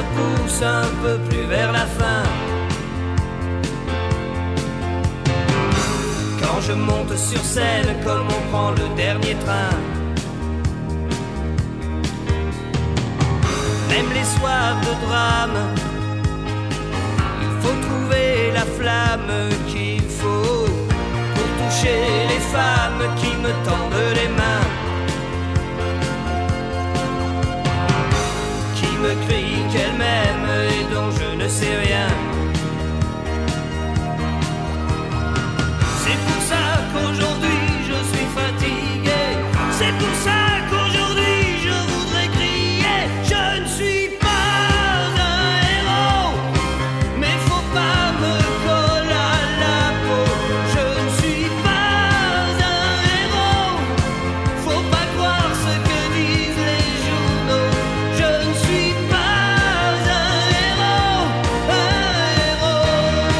pousse un peu plus vers la fin. Quand je monte sur scène comme on prend le dernier train. Même les soirs de drame, il faut trouver la flamme qu'il faut pour toucher les femmes qui me tendent les mains, qui me crient qu'elles m'aiment et dont je ne sais rien. C'est pour ça qu'aujourd'hui je suis fatigué. C'est pour ça qu'aujourd'hui je voudrais crier. Je ne suis pas un héros, mais faut pas me coller à la peau. Je ne suis pas un héros, faut pas croire ce que disent les journaux. Je ne suis pas un héros, un héros.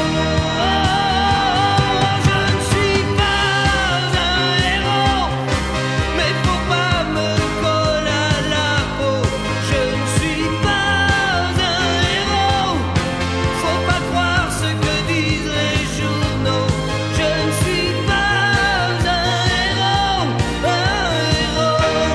Je ne suis pas un héros, mais faut pas me coller à la peau. Je ne suis pas un héros, faut pas croire ce que disent les journaux. Je ne suis pas un héros, un héros.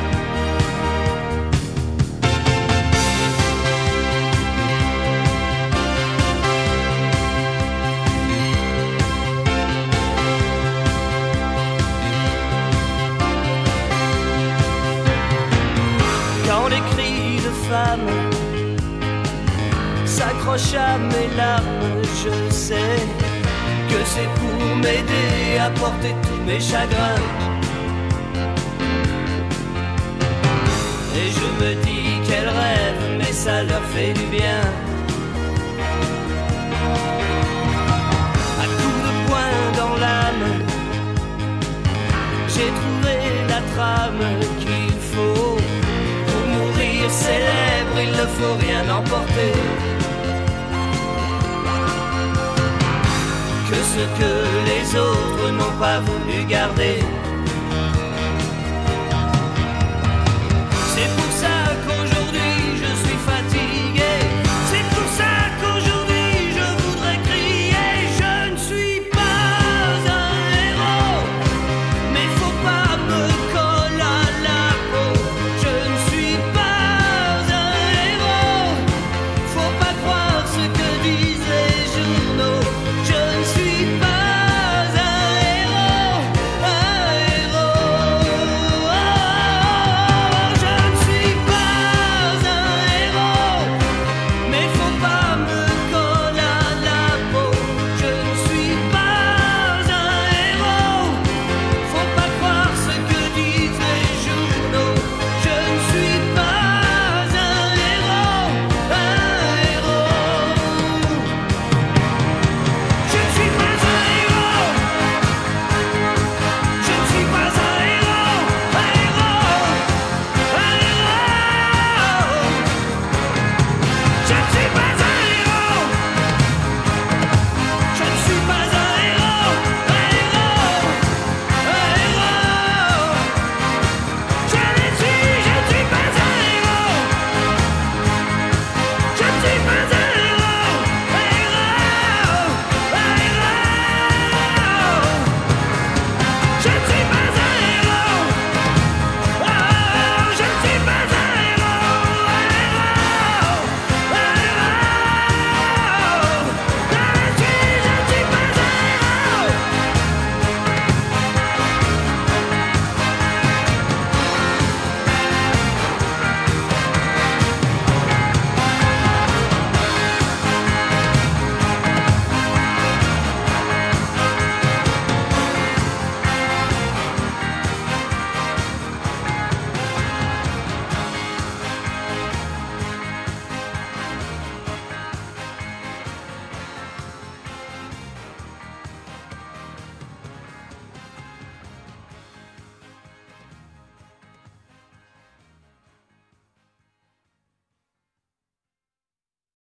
Quand les cris de femmes s'accrochent à mes larmes, je sais que c'est pour m'aider à porter tous mes chagrins. Et je me dis qu'elles rêvent, mais ça leur fait du bien. À coups de poing dans l'âme, j'ai trouvé la trame qu'il faut. Pour mourir célèbre, il ne faut rien emporter. Que ce que les autres n'ont pas voulu garder.